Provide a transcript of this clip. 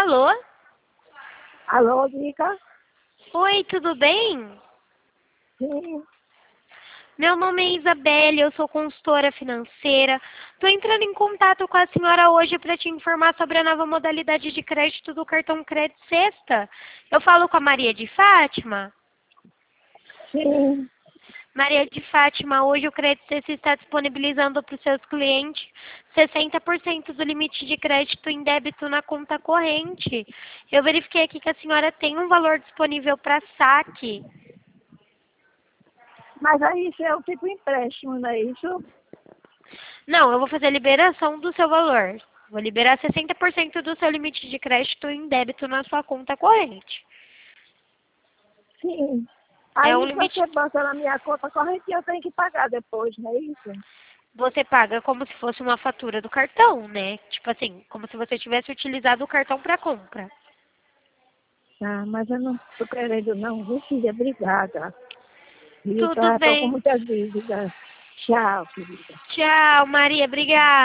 Alô? Alô, diga? Oi, tudo bem? Sim. Meu nome é Isabelle, eu sou consultora financeira. Estou entrando em contato com a senhora hoje para te informar sobre a nova modalidade de crédito do cartão Crédito Sexta. Eu falo com a Maria de Fátima? Sim. Maria de Fátima, hoje o Crédito Sexta está disponibilizando para os seus clientes 60% do limite de crédito em débito na conta corrente. Eu verifiquei aqui que a senhora tem um valor disponível para saque. Mas aí isso é um tipo de empréstimo, não é isso? Não, eu vou fazer a liberação do seu valor. Vou liberar 60% do seu limite de crédito em débito na sua conta corrente. Sim. É um Aí limite. você bota na minha conta corrente e eu tenho que pagar depois, não é isso? Você paga como se fosse uma fatura do cartão, né? Tipo assim, como se você tivesse utilizado o cartão para compra. Ah, mas eu não estou querendo não, viu, filha? Obrigada. E eu Tudo estou com bem. muitas dívidas. Tchau, querida. Tchau, Maria. Obrigada.